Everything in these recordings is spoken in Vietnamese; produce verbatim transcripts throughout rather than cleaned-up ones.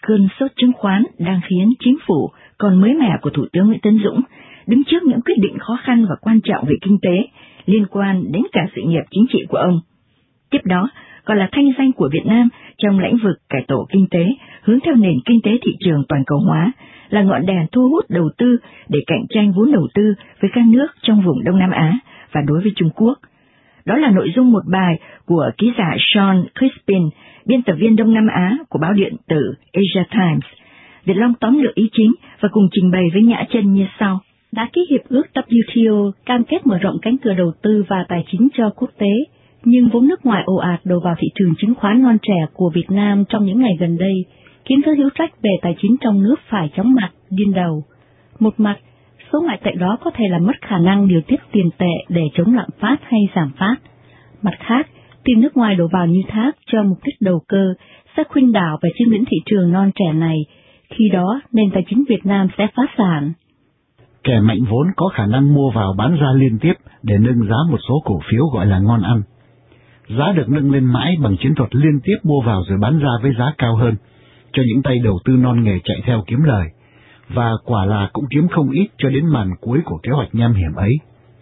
cơn sốt chứng khoán đang khiến chính phủ còn mới mẻ của Thủ tướng Nguyễn Tấn Dũng đứng trước những quyết định khó khăn và quan trọng về kinh tế liên quan đến cả sự nghiệp chính trị của ông. Tiếp đó, còn là thanh danh của Việt Nam trong lĩnh vực cải tổ kinh tế hướng theo nền kinh tế thị trường toàn cầu hóa, là ngọn đèn thu hút đầu tư để cạnh tranh vốn đầu tư với các nước trong vùng Đông Nam Á và đối với Trung Quốc. Đó là nội dung một bài của ký giả Sean Crispin, biên tập viên Đông Nam Á của báo điện tử Asia Times. Việt Long tóm lược ý chính và cùng trình bày với Nhã Chân như sau. Đã ký hiệp ước W T O cam kết mở rộng cánh cửa đầu tư và tài chính cho quốc tế, nhưng vốn nước ngoài ồ ạt đổ vào thị trường chứng khoán non trẻ của Việt Nam trong những ngày gần đây, khiến các hữu trách về tài chính trong nước phải chóng mặt, điên đầu. Một mặt, số ngoại tệ đó có thể làm mất khả năng điều tiết tiền tệ để chống lạm phát hay giảm phát. Mặt khác, tiền nước ngoài đổ vào như thác cho mục đích đầu cơ sẽ khuynh đảo và chiếm lĩnh thị trường non trẻ này, khi đó nền tài chính Việt Nam sẽ phá sản. Kẻ mạnh vốn có khả năng mua vào bán ra liên tiếp để nâng giá một số cổ phiếu gọi là ngon ăn. Giá được nâng lên mãi bằng chiến thuật liên tiếp mua vào rồi bán ra với giá cao hơn, cho những tay đầu tư non nghề chạy theo kiếm lời, và quả là cũng kiếm không ít cho đến màn cuối của kế hoạch nham hiểm ấy.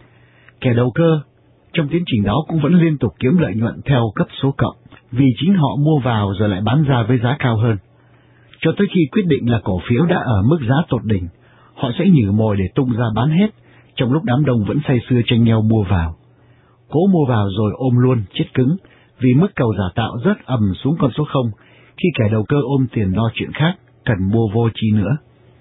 Kẻ đầu cơ trong tiến trình đó cũng vẫn liên tục kiếm lợi nhuận theo cấp số cộng, vì chính họ mua vào rồi lại bán ra với giá cao hơn. Cho tới khi quyết định là cổ phiếu đã ở mức giá tột đỉnh, họ sẽ nhử mồi để tung ra bán hết, trong lúc đám đông vẫn say sưa tranh nhau mua vào. Cố mua vào rồi ôm luôn, chết cứng, vì mức cầu giả tạo rớt ầm xuống con số không, khi kẻ đầu cơ ôm tiền lo chuyện khác, cần mua vô chi nữa.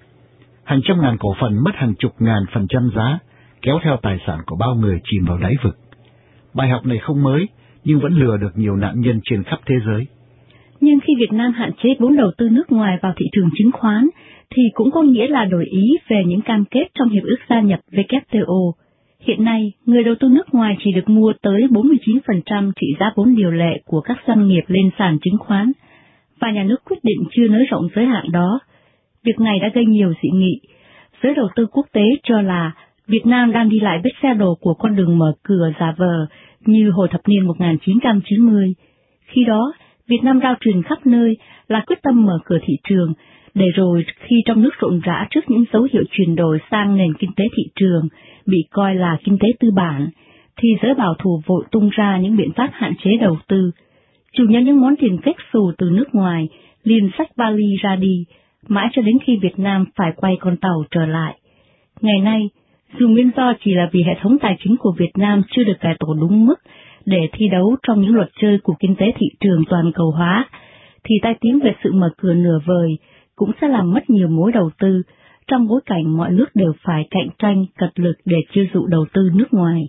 Hàng trăm ngàn cổ phần mất hàng chục ngàn phần trăm giá, kéo theo tài sản của bao người chìm vào đáy vực. Bài học này không mới, nhưng vẫn lừa được nhiều nạn nhân trên khắp thế giới. Nhưng khi Việt Nam hạn chế vốn đầu tư nước ngoài vào thị trường chứng khoán, thì cũng có nghĩa là đổi ý về những cam kết trong hiệp ước gia nhập W T O. Hiện nay, người đầu tư nước ngoài chỉ được mua tới bốn mươi chín phần trăm trị giá vốn điều lệ của các doanh nghiệp lên sàn chứng khoán, và nhà nước quyết định chưa nới rộng giới hạn đó. Việc này đã gây nhiều dị nghị. Giới đầu tư quốc tế cho là Việt Nam đang đi lại vết xe đổ của con đường mở cửa giả vờ như hồi thập niên một nghìn chín trăm chín mươi. Khi đó, Việt Nam rao truyền khắp nơi là quyết tâm mở cửa thị trường, để rồi khi trong nước rộn rã trước những dấu hiệu chuyển đổi sang nền kinh tế thị trường, bị coi là kinh tế tư bản, thì giới bảo thủ vội tung ra những biện pháp hạn chế đầu tư, chủ nhân những món tiền kếch xù từ nước ngoài, liền xách vali ra đi, mãi cho đến khi Việt Nam phải quay con tàu trở lại. Ngày nay, dù nguyên do chỉ là vì hệ thống tài chính của Việt Nam chưa được cải tổ đúng mức để thi đấu trong những luật chơi của kinh tế thị trường toàn cầu hóa, thì tai tiếng về sự mở cửa nửa vời cũng sẽ làm mất nhiều mối đầu tư, trong bối cảnh mọi nước đều phải cạnh tranh cật lực để chiêu dụ đầu tư nước ngoài.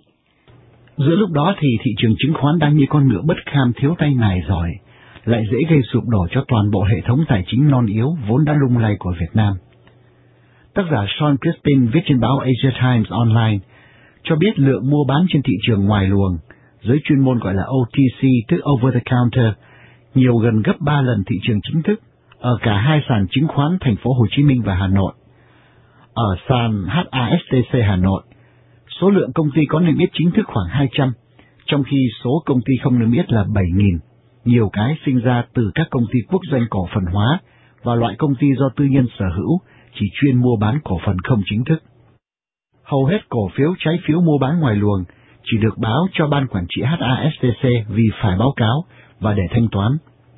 Giữa lúc đó thì thị trường chứng khoán đang như con ngựa bất kham thiếu tay nài giỏi, lại dễ gây sụp đổ cho toàn bộ hệ thống tài chính non yếu vốn đã lung lay của Việt Nam. Tác giả Sean Crispin viết trên báo Asia Times Online cho biết lượng mua bán trên thị trường ngoài luồng, giới chuyên môn gọi là O T C, tức Over the Counter, nhiều gần gấp ba lần thị trường chính thức ở cả hai sàn chứng khoán thành phố Hồ Chí Minh và Hà Nội. Ở sàn H A S T C Hà Nội, số lượng công ty có niêm yết chính thức khoảng hai trăm, trong khi số công ty không niêm yết là bảy nghìn. Nhiều cái sinh ra từ các công ty quốc doanh cổ phần hóa và loại công ty do tư nhân sở hữu chỉ chuyên mua bán cổ phần không chính thức. Hầu hết cổ phiếu trái phiếu mua bán ngoài luồng chỉ được báo cho ban quản trị H A S T C vì phải báo cáo và để thanh toán.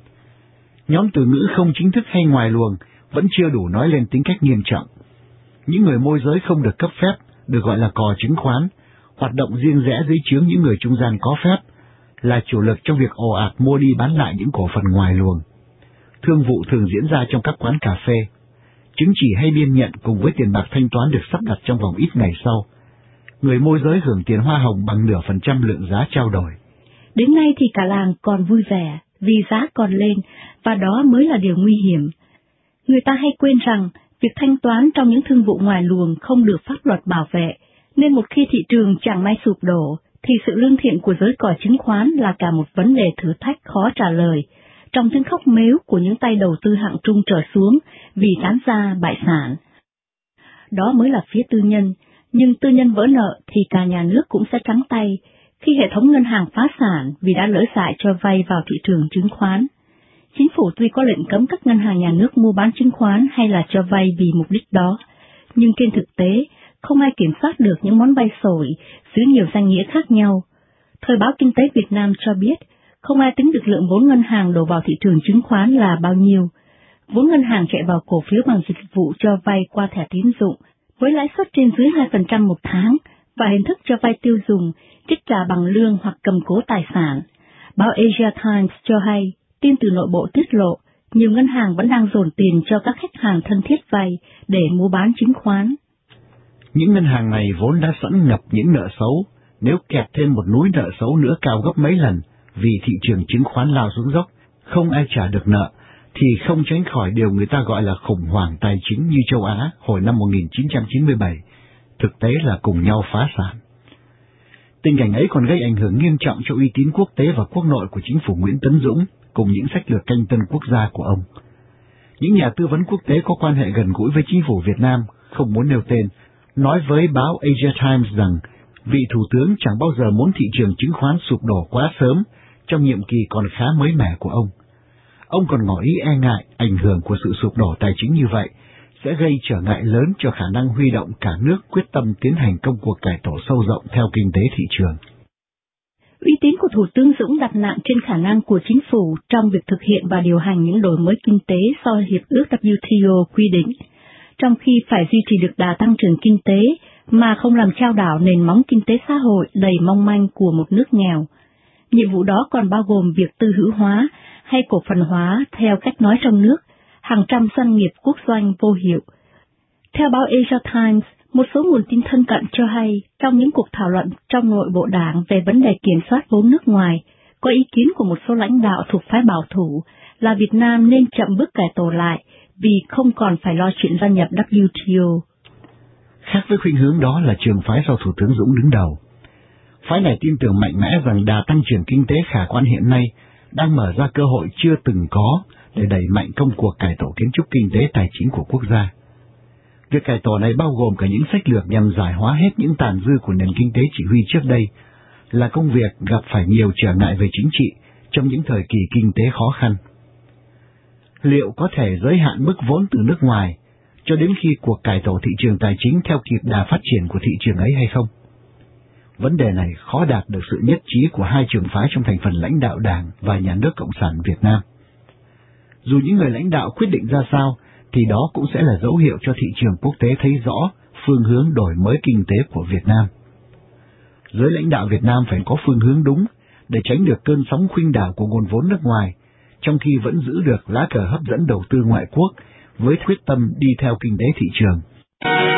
Nhóm từ ngữ không chính thức hay ngoài luồng vẫn chưa đủ nói lên tính cách nghiêm trọng. Những người môi giới không được cấp phép, được gọi là cò chứng khoán, hoạt động riêng rẽ dưới trướng những người trung gian có phép, là chủ lực trong việc ồ ạt mua đi bán lại những cổ phần ngoài luồng. Thương vụ thường diễn ra trong các quán cà phê. Chứng chỉ hay biên nhận cùng với tiền bạc thanh toán được sắp đặt trong vòng ít ngày sau. Người môi giới hưởng tiền hoa hồng bằng nửa phần trăm lượng giá trao đổi. Đến nay thì cả làng còn vui vẻ vì giá còn lên, và đó mới là điều nguy hiểm. Người ta hay quên rằng việc thanh toán trong những thương vụ ngoài luồng không được pháp luật bảo vệ, nên một khi thị trường chẳng may sụp đổ, thì sự lương thiện của giới cò chứng khoán là cả một vấn đề thử thách khó trả lời, trong tiếng khóc mếu của những tay đầu tư hạng trung trở xuống vì tán gia bại sản. Đó mới là phía tư nhân, nhưng tư nhân vỡ nợ thì cả nhà nước cũng sẽ trắng tay, khi hệ thống ngân hàng phá sản vì đã lỡ dại cho vay vào thị trường chứng khoán. Chính phủ tuy có lệnh cấm các ngân hàng nhà nước mua bán chứng khoán hay là cho vay vì mục đích đó, nhưng trên thực tế, không ai kiểm soát được những món vay sổi dưới nhiều danh nghĩa khác nhau. Thời báo Kinh tế Việt Nam cho biết, không ai tính được lượng vốn ngân hàng đổ vào thị trường chứng khoán là bao nhiêu. Vốn ngân hàng chạy vào cổ phiếu bằng dịch vụ cho vay qua thẻ tín dụng, với lãi suất trên dưới hai phần trăm một tháng, và hình thức cho vay tiêu dùng, trích trả bằng lương hoặc cầm cố tài sản. Báo Asia Times cho hay, tin từ nội bộ tiết lộ, nhiều ngân hàng vẫn đang dồn tiền cho các khách hàng thân thiết vay để mua bán chứng khoán. Những ngân hàng này vốn đã sẵn ngập những nợ xấu, nếu kẹp thêm một núi nợ xấu nữa cao gấp mấy lần vì thị trường chứng khoán lao xuống dốc, không ai trả được nợ, thì không tránh khỏi điều người ta gọi là khủng hoảng tài chính như châu Á hồi năm một nghìn chín trăm chín mươi bảy, thực tế là cùng nhau phá sản. Tình cảnh ấy còn gây ảnh hưởng nghiêm trọng cho uy tín quốc tế và quốc nội của chính phủ Nguyễn Tấn Dũng cùng những sách lược canh tân quốc gia của ông. Những nhà tư vấn quốc tế có quan hệ gần gũi với chính phủ Việt Nam, không muốn nêu tên, nói với báo Asia Times rằng vị thủ tướng chẳng bao giờ muốn thị trường chứng khoán sụp đổ quá sớm trong nhiệm kỳ còn khá mới mẻ của ông. Ông còn ngỏ ý e ngại ảnh hưởng của sự sụp đổ tài chính như vậy sẽ gây trở ngại lớn cho khả năng huy động cả nước quyết tâm tiến hành công cuộc cải tổ sâu rộng theo kinh tế thị trường. Uy tín của Thủ tướng Dũng đặt nặng trên khả năng của chính phủ trong việc thực hiện và điều hành những đổi mới kinh tế do Hiệp ước W T O quy định, trong khi phải duy trì được đà tăng trưởng kinh tế mà không làm chao đảo nền móng kinh tế xã hội đầy mong manh của một nước nghèo. Nhiệm vụ đó còn bao gồm việc tư hữu hóa hay cổ phần hóa theo cách nói trong nước, hàng trăm doanh nghiệp quốc doanh vô hiệu. Theo báo Asia Times, một số nguồn tin thân cận cho hay, trong những cuộc thảo luận trong nội bộ đảng về vấn đề kiểm soát vốn nước ngoài, có ý kiến của một số lãnh đạo thuộc phái bảo thủ là Việt Nam nên chậm bước cải tổ lại vì không còn phải lo chuyện gia nhập W T O. Khác với khuynh hướng đó là trường phái do Thủ tướng Dũng đứng đầu. Phái này tin tưởng mạnh mẽ rằng đà tăng trưởng kinh tế khả quan hiện nay đang mở ra cơ hội chưa từng có để đẩy mạnh công cuộc cải tổ kiến trúc kinh tế tài chính của quốc gia. Việc cải tổ này bao gồm cả những sách lược nhằm giải hóa hết những tàn dư của nền kinh tế chỉ huy trước đây, là công việc gặp phải nhiều trở ngại về chính trị trong những thời kỳ kinh tế khó khăn. Liệu có thể giới hạn mức vốn từ nước ngoài cho đến khi cuộc cải tổ thị trường tài chính theo kịp đà phát triển của thị trường ấy hay không? Vấn đề này khó đạt được sự nhất trí của hai trường phái trong thành phần lãnh đạo Đảng và Nhà nước Cộng sản Việt Nam. Dù những người lãnh đạo quyết định ra sao, thì đó cũng sẽ là dấu hiệu cho thị trường quốc tế thấy rõ phương hướng đổi mới kinh tế của Việt Nam. Giới lãnh đạo Việt Nam phải có phương hướng đúng để tránh được cơn sóng khuynh đảo của nguồn vốn nước ngoài, trong khi vẫn giữ được lá cờ hấp dẫn đầu tư ngoại quốc với quyết tâm đi theo kinh tế thị trường.